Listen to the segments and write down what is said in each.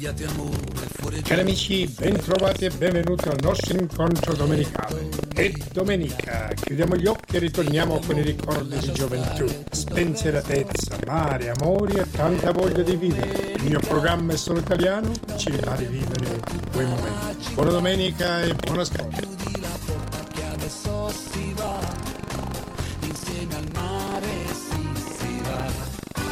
Cari amici, bentrovati e benvenuti al nostro incontro domenicale. È domenica, chiudiamo gli occhi e ritorniamo con i ricordi di gioventù, spensieratezza, mare, amori e tanta voglia di vivere. Il mio programma è solo italiano, ci fa rivivere quei momenti. Buona domenica e buon ascolto. Adesso si va, insieme al mare si va.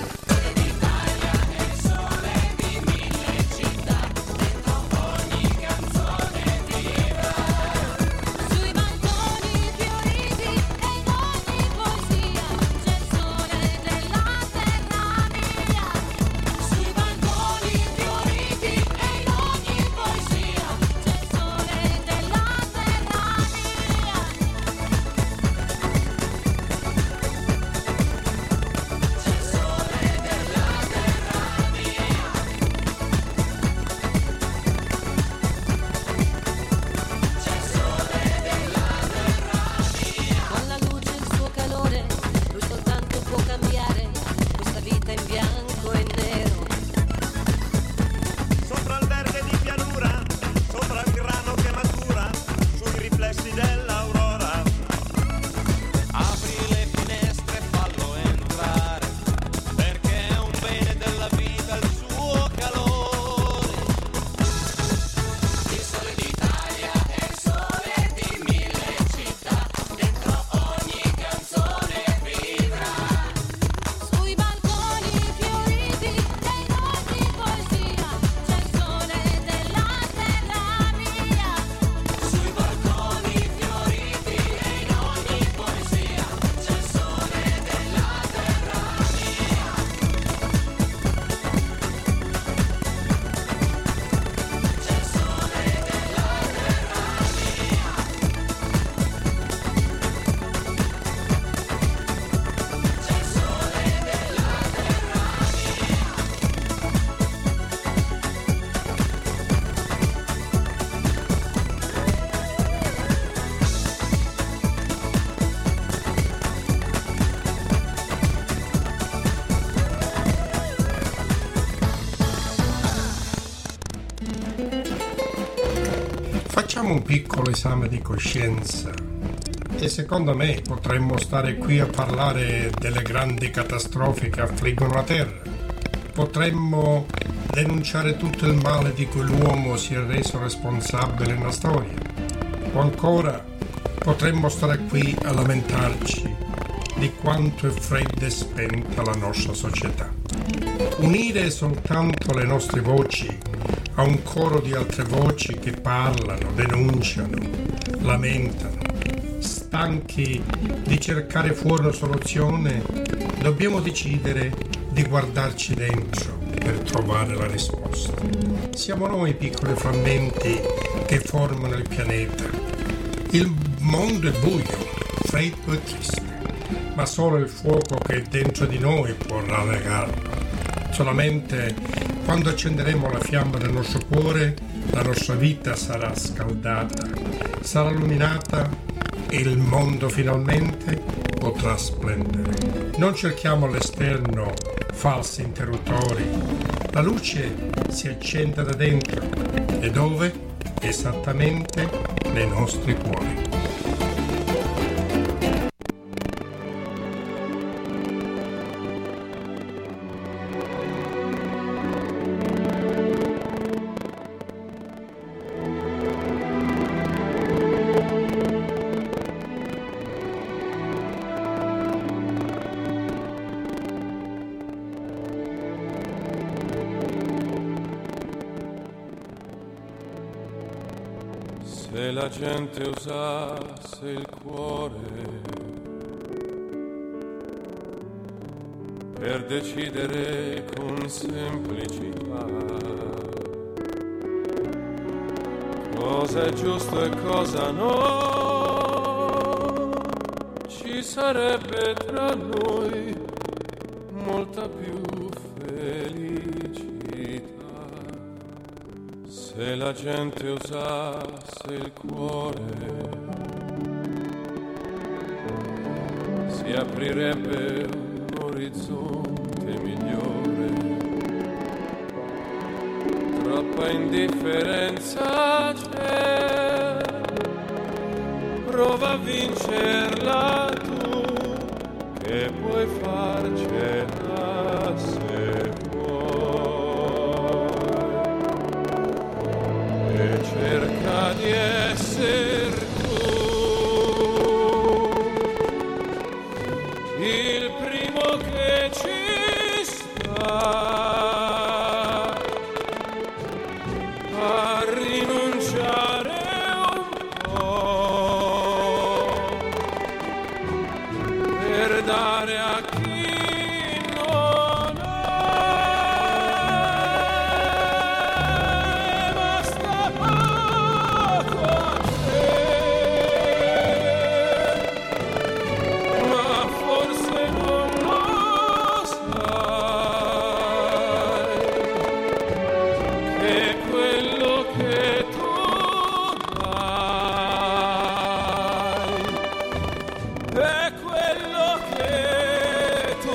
Facciamo un piccolo esame di coscienza e secondo me potremmo stare qui a parlare delle grandi catastrofi che affliggono la Terra. Potremmo denunciare tutto il male di cui l'uomo si è reso responsabile nella storia. O ancora potremmo stare qui a lamentarci di quanto è fredda e spenta la nostra società. Unire soltanto le nostre voci a un coro di altre voci che parlano, denunciano, lamentano. Stanchi di cercare fuori una soluzione, dobbiamo decidere di guardarci dentro per trovare la risposta. Siamo noi i piccoli frammenti che formano il pianeta. Il mondo è buio, freddo e triste, ma solo il fuoco che è dentro di noi può rallegarlo. Solamente quando accenderemo la fiamma del nostro cuore, la nostra vita sarà scaldata, sarà illuminata e il mondo finalmente potrà splendere. Non cerchiamo all'esterno falsi interruttori. La luce si accende da dentro. E dove? Esattamente nei nostri cuori. Se la gente usasse il cuore per decidere con semplicità cosa è giusto e cosa no, ci sarebbe tra noi molta più felicità. Se la gente usasse il cuore, si aprirebbe un orizzonte migliore tra troppa indifferenza c'è, prova a vincerla tu, che puoi farcela se vuoi, e cerca di essere tu il primo che ci sta a rinunciare un po' per dare a chi non ha, basta poco a te, ma forse non lo sai, che quello che tu dai è quello che tu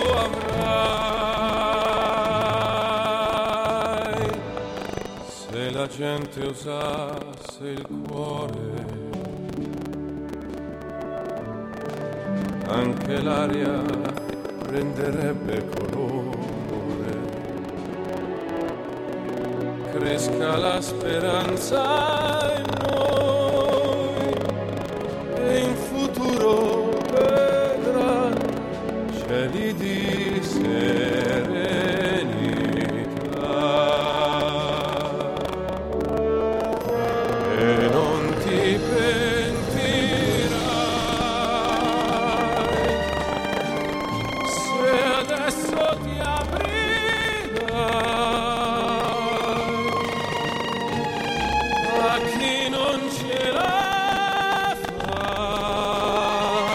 avrai. Se la gente usasse il cuore, anche l'aria prenderebbe colore, cresca la speranza in noi e in futuro vedrà cieli di serenità e non ti pentirai se adesso ti aprirai a chi non ce la fa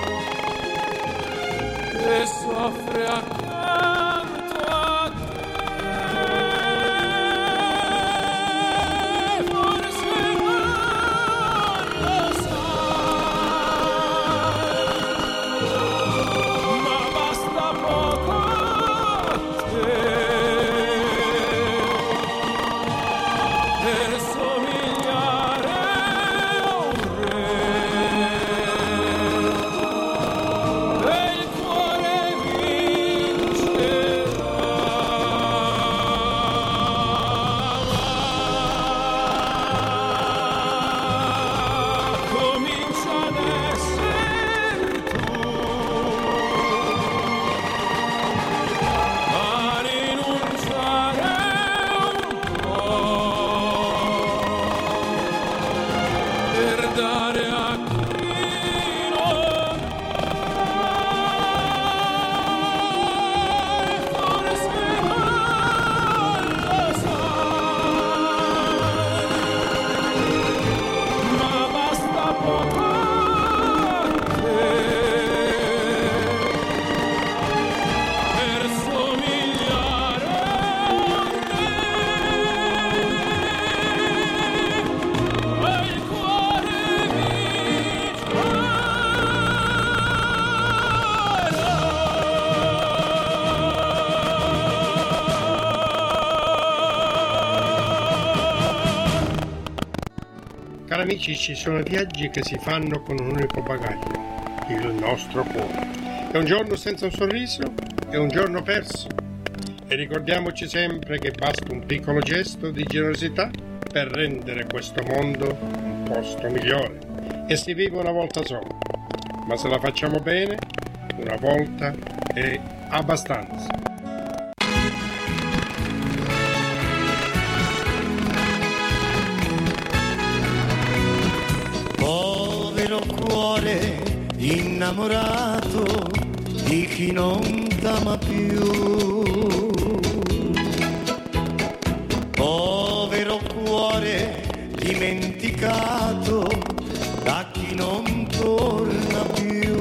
e soffre accanto a te, forse non lo sai, ma basta poco a te per somigliare a un re, e il cuore vincerà. Comincia ad essere tu a rinunciare un po' per dare a chi non hai, forse non lo sai, ma basta poco a te per somigliare a me, e il cuore Cari amici, ci sono viaggi che si fanno con un unico bagaglio, il nostro cuore. E un giorno senza un sorriso è un giorno perso. E ricordiamoci sempre che basta un piccolo gesto di generosità per rendere questo mondo un posto migliore. E si vive una volta sola, ma se la facciamo bene, una volta è abbastanza. Povero cuore innamorato di chi non t'ama più. Povero cuore dimenticato da chi non torna più.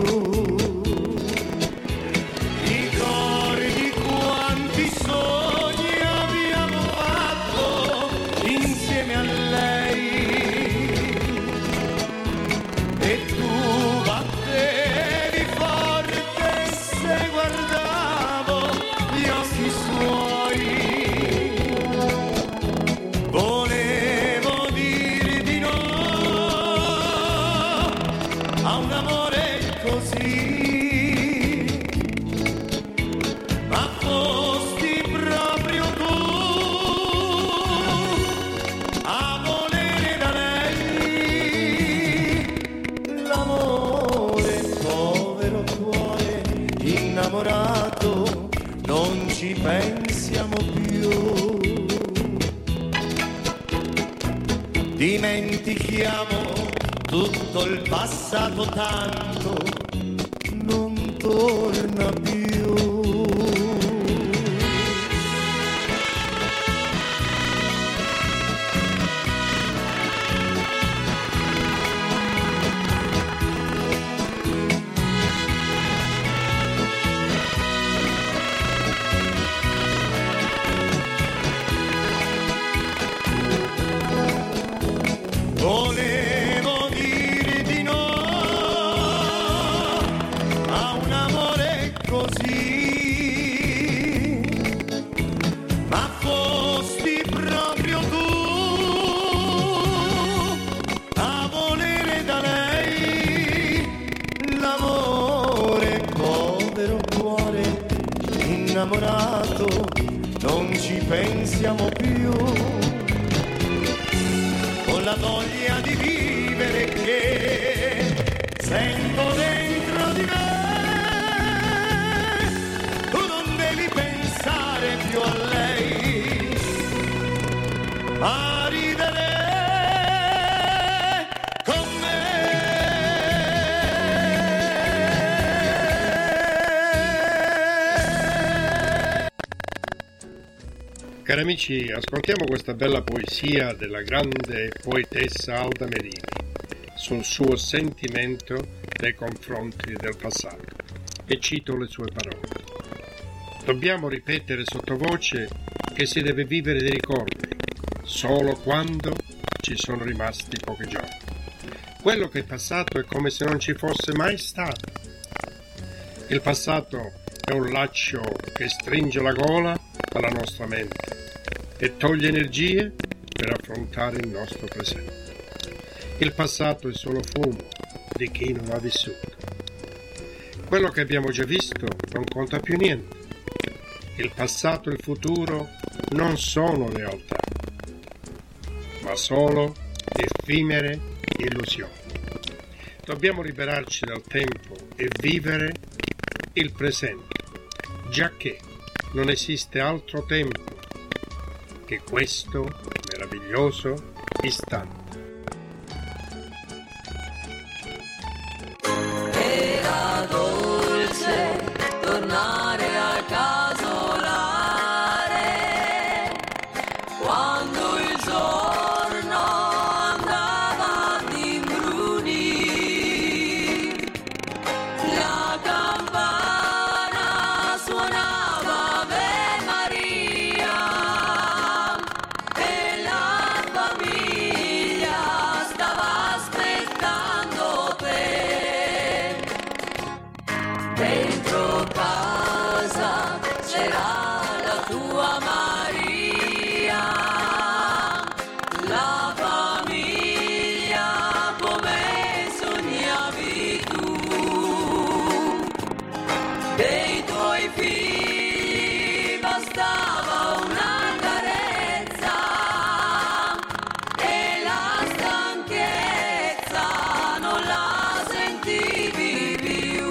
Ricordi quanti sogni abbiamo fatto insieme a lei, e tu battevi forte se guardavo gli occhi suoi. dimentichiamo tutto il passato, tanto non torna più. Volevo dire di no a un amore così, ma fosti proprio tu a volere da lei l'amore. Povero cuore innamorato, non ci pensiamo più. La voglia di vivere che sento dentro di me, tu non devi pensare più a lei, a ridere con Cari amici, ascoltiamo questa bella poesia della grande poetessa Alda Merini sul suo sentimento nei confronti del passato, e cito le sue parole. Dobbiamo ripetere sottovoce che si deve vivere dei ricordi solo quando ci sono rimasti pochi giorni. Quello che è passato è come se non ci fosse mai stato. Il passato è un laccio che stringe la gola alla nostra mente e toglie energie per affrontare il nostro presente. Il passato è solo fumo di chi non ha vissuto. Quello che abbiamo già visto non conta più niente. Il passato e il futuro non sono realtà, ma solo effimere illusioni. Dobbiamo liberarci dal tempo e vivere il presente, giacché non esiste altro tempo che questo meraviglioso istante. Era dolce tornare a casolare quando il giorno andava ad imbrunire. La campana suonava Ave Maria e la famiglia stava aspettando te. Dentro casa c'era la tua Maria, la famiglia come sognavi tu. Dei tuoi figli bastava una carezza e la stanchezza non la sentivi più.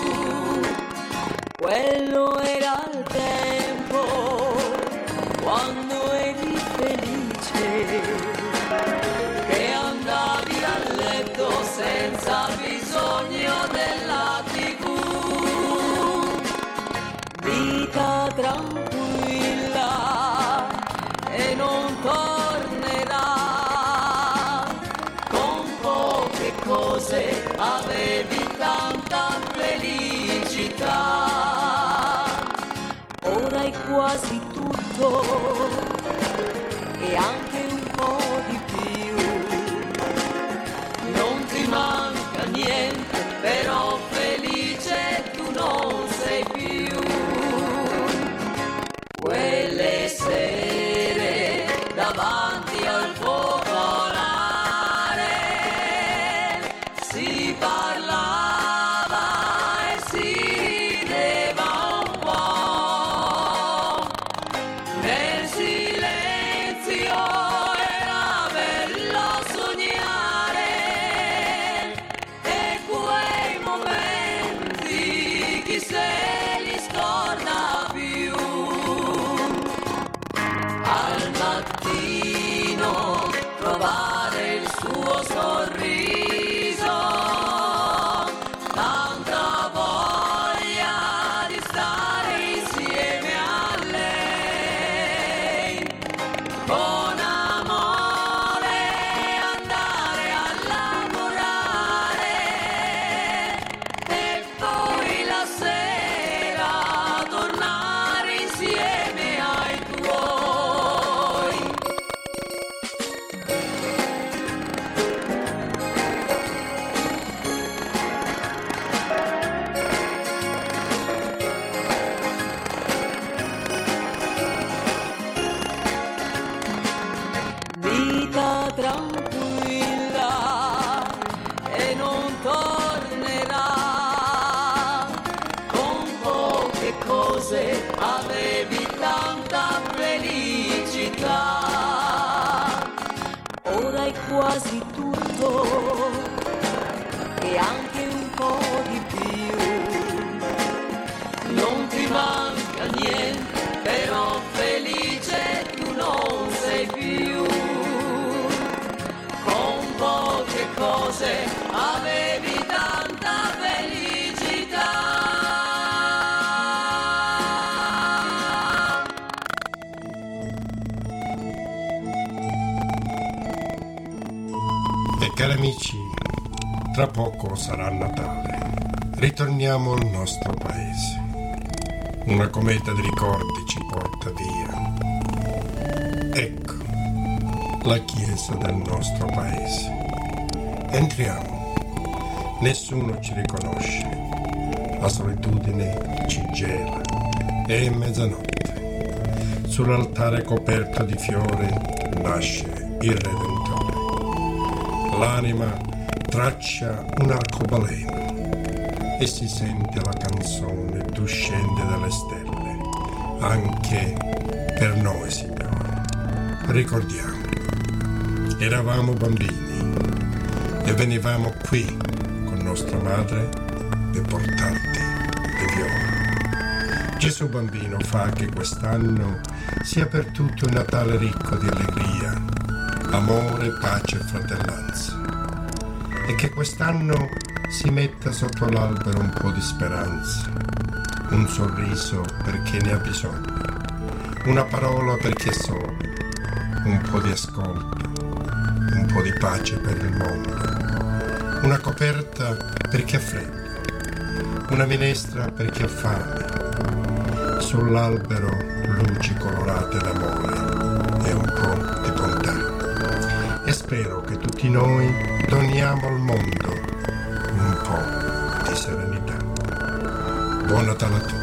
Quello era il tempo quando eri felice, che andavi a letto senza bisogno della TV. Vita tranquilla e non tornerà. Con poche cose avevi tanta felicità. Ora è quasi tutto e anche un po' di più. Non ti manca niente, però felice tu non sei più. Quelle sere davanti al focolare si parlava e si rideva un po'. Nel silenzio era bello sognare e quei momenti chi se li scorda più. Al mattino trovare tutto e anche un po' di più. Non ti manca niente, però felice tu non sei più. Con poche cose avevi tanta felicità. E cari amici, tra poco sarà Natale. Ritorniamo al nostro paese. Una cometa di ricordi ci porta via. Ecco la chiesa del nostro paese. Entriamo. Nessuno ci riconosce. La solitudine ci gela. È mezzanotte. Sull'altare coperto di fiori nasce il Redentore. L'anima traccia un arcobaleno e si sente la canzone Tu scendi dalle stelle, anche per noi, Signore. Ricordiamo, eravamo bambini e venivamo qui con nostra madre per portarti le viole. Gesù bambino fa che quest'anno sia per tutti un Natale ricco di allegria, amore, pace e fratellanza, e che quest'anno si metta sotto l'albero un po' di speranza, un sorriso per chi ne ha bisogno, una parola per chi è solo, un po' di ascolto, un po' di pace per il mondo, una coperta per chi ha freddo, una minestra per chi ha fame, sull'albero luci colorate d'amore e un po' di bontà. E spero che tutti noi doniamo al mondo un po' di serenità. Buon Natale a tutti.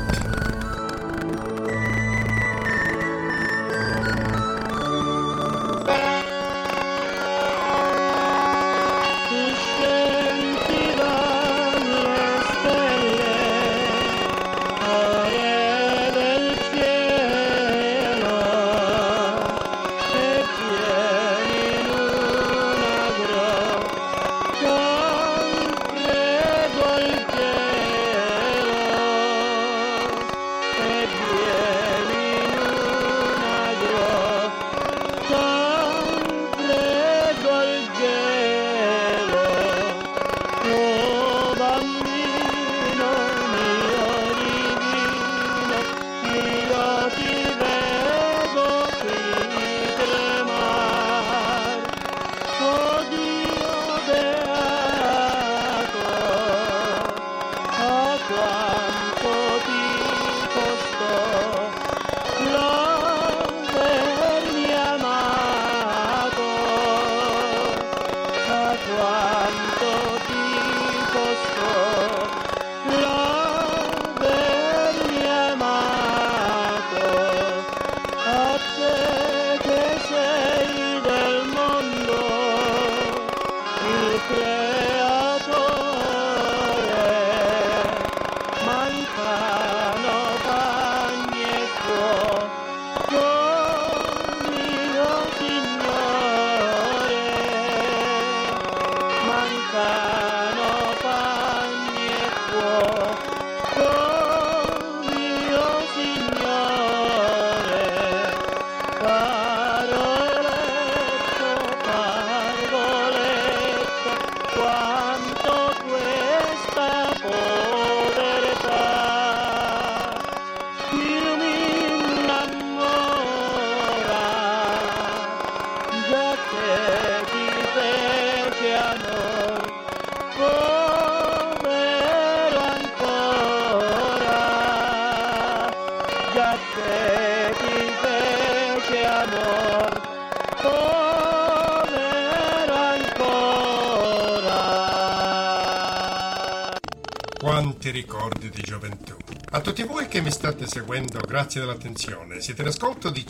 Quanti ricordi di gioventù. A tutti voi che mi state seguendo, grazie dell'attenzione. Siete in ascolto di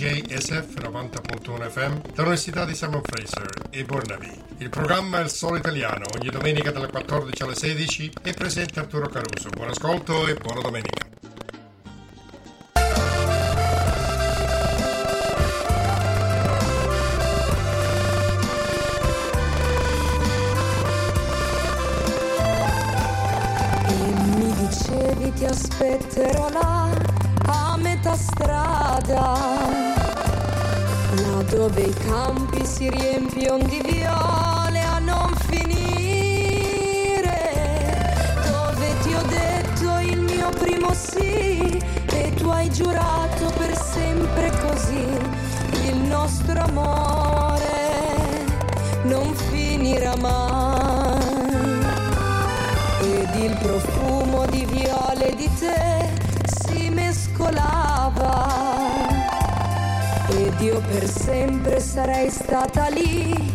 CJSF 90.1 FM dall'Università di Simon Fraser e Burnaby. Il programma è Il Solo Italiano, ogni domenica dalle 14 alle 16 e presente Arturo Caruso. Buon ascolto e buona domenica. aspetterò là a metà strada, là dove i campi si riempiono di viole a non finire, dove ti ho detto il mio primo sì e tu hai giurato per sempre così, il nostro amore non finirà mai. Ed il profumo di viole di te si mescolava ed io per sempre sarei stata lì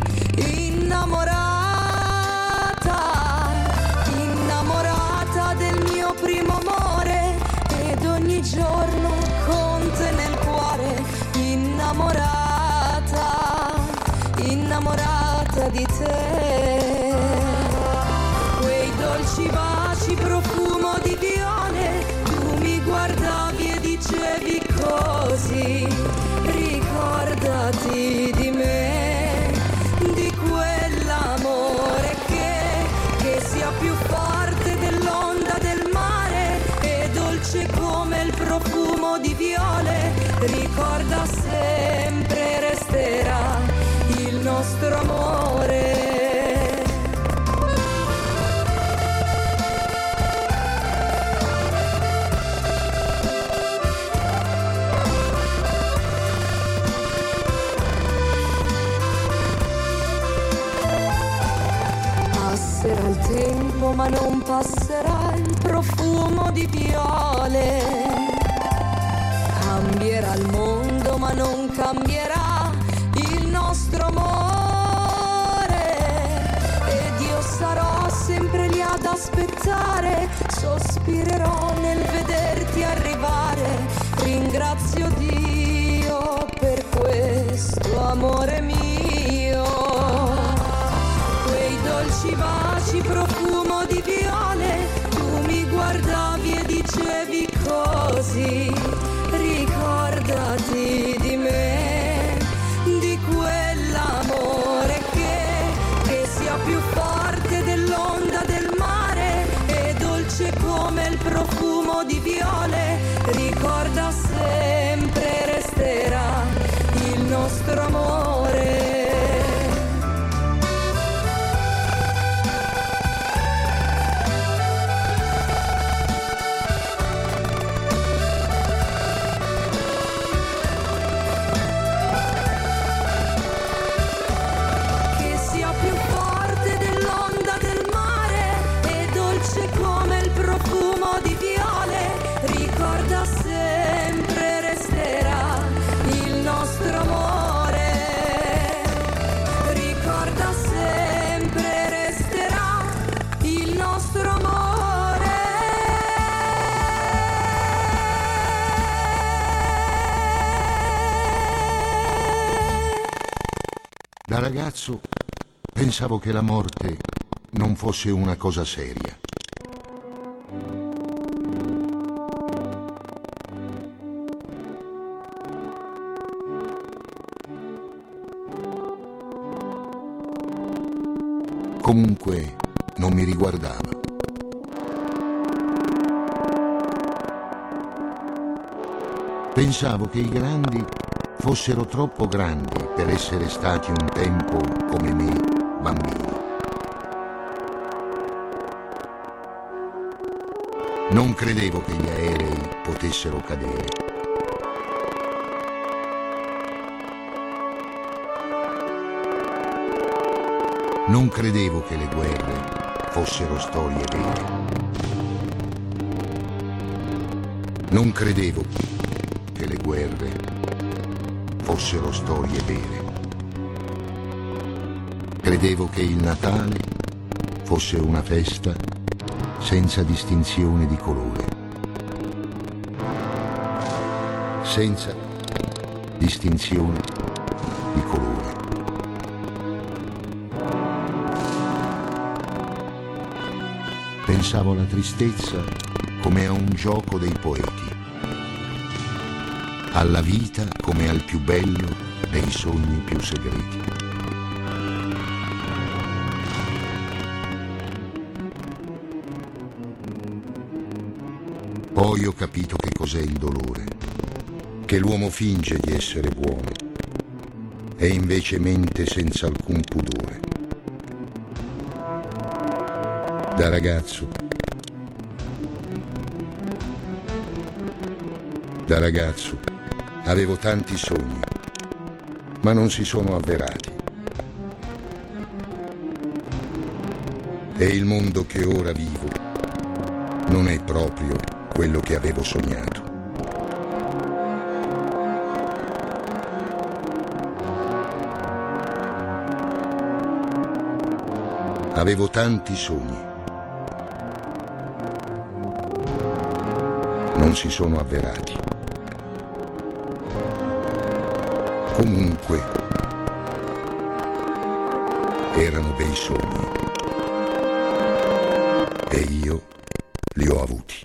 innamorata del mio primo amore ed ogni giorno con te nel cuore, innamorata di te. Quei dolci baci, profumo di viole, tu mi guardavi e dicevi così, ricordati di me, di quell'amore che sia più forte dell'onda del mare e dolce come il profumo di viole, ricorda sempre resterà il nostro amore. Passerà il tempo ma non passerà il profumo di viole, cambierà il mondo ma non cambierà il nostro amore ed io sarò sempre lì ad aspettare, sospirerò nel vederti arrivare, ringrazio Dio per questo amore mio. Dolci baci, profumo di viole, tu mi guardavi e dicevi così, ricordati di me, di quell'amore che sia più forte dell'onda del mare e dolce come il profumo di viole, ricorda sempre resterà il nostro amore. Da ragazzo pensavo che la morte non fosse una cosa seria. Comunque non mi riguardava. Pensavo che i grandi fossero troppo grandi per essere stati un tempo come me, bambini. Non credevo che gli aerei potessero cadere. Non credevo che le guerre fossero storie vere. Non credevo che le guerre fossero storie vere. Credevo che il Natale fosse una festa senza distinzione di colore. Senza distinzione di colore. Pensavo alla tristezza come a un gioco dei poeti, alla vita come al più bello dei sogni più segreti. Poi Poi ho capito che cos'è il dolore, che l'uomo finge di essere buono e invece mente senza alcun pudore. Da ragazzo avevo tanti sogni, ma non si sono avverati. E il mondo che ora vivo non è proprio quello che avevo sognato. Avevo tanti sogni, non si sono avverati. Comunque, erano bei sogni e io li ho avuti.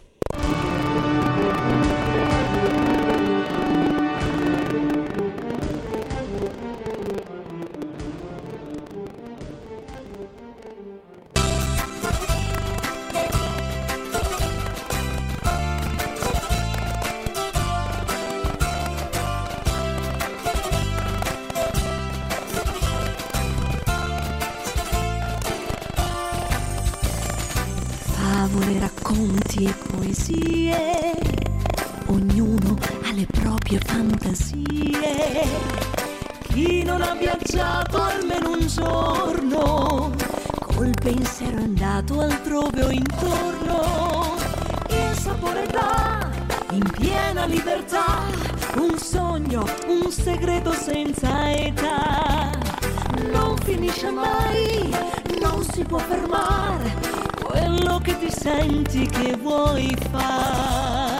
Favole, racconti e poesie, ognuno ha le proprie fantasie. Chi non ha viaggiato almeno un giorno, col pensiero è andato altrove o intorno. Il sapore dà, in piena libertà, un sogno, un segreto senza età. Non finisce mai, non si può fermare quello che ti senti che vuoi far.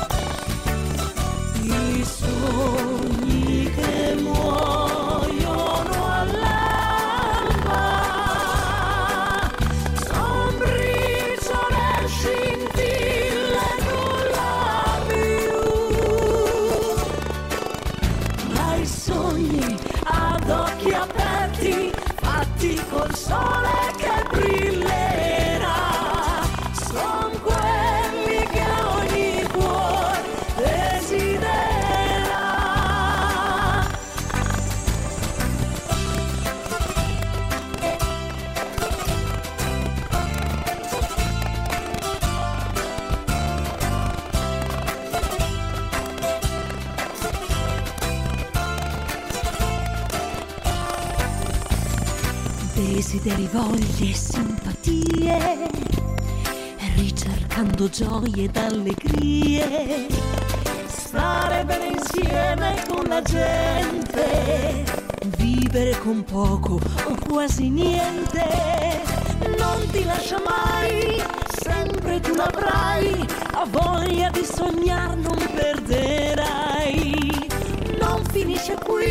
I sogni che muoiono all'alba son briciole, scintille, nulla più. Ma i sogni ad occhi aperti, fatti col sole che brillerà, son quelli che ogni cuore desidera. Desideri, voglie e simpatie, ricercando gioie ed allegrie, stare bene insieme con la gente, vivere con poco o quasi niente. Non ti lascia mai, sempre tu l'avrai, ha voglia di sognare, non perderai. Non finisce qui,